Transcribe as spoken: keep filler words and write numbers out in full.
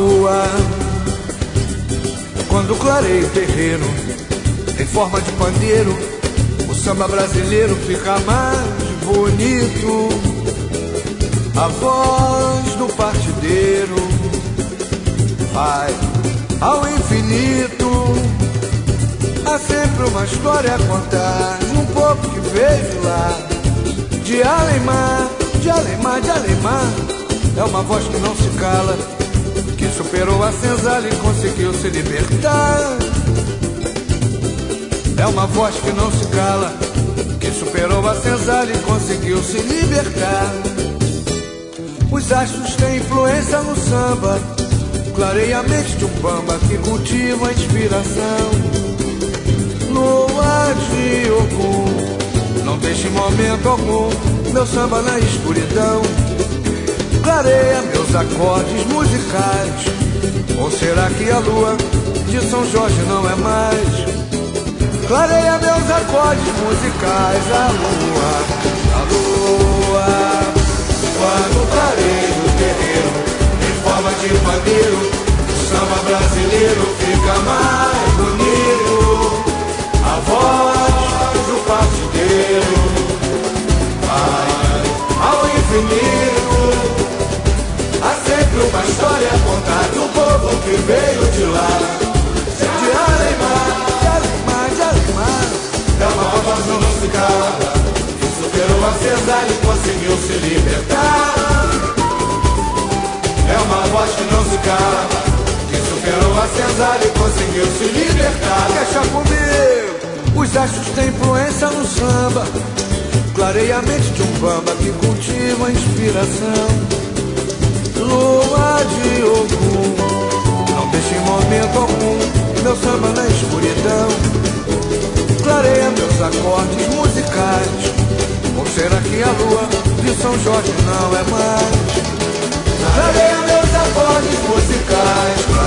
lua. Quando clareia o terreiro em forma de pandeiro, o samba brasileiro fica mais bonito. A voz do partideiro vai ao infinito. Há sempre uma história a contar de um povo que veio de lá, de Alemar, de Alemar, de Alemar. É uma voz que não se cala, que superou a senzala e conseguiu se libertar. É uma voz que não se cala, que superou a senzala e conseguiu se libertar. Os astros têm influência no samba, clareia a mente de um bamba que cultiva a inspiração. Lua de Ogum, não deixe em momento algum meu samba na escuridão. Clareia meus acordes musicais, ou será que a lua de São Jorge não é mais? Clareia meus acordes musicais, a lua, a lua. Quando clareia o terreiro em forma de pandeiro, o samba brasileiro fica mais bonito. A voz do partideiro vai ao infinito. Há sempre uma história a contar de um povo que veio de lá, de Alemar, de Alemar, de Alemar. É uma voz que não se cala, que superou a cenzala e conseguiu se libertar. É uma voz que não se cala, que superou a senzala e conseguiu se libertar. Deixa comigo. Os astros têm influência no samba, clareia a mente de um bamba que cultiva a inspiração. Lua de Ogum, não deixe em momento algum meu samba na escuridão. Clareia meus acordes musicais, ou será que a lua de São Jorge não é mais? Clareia meus acordes musicais,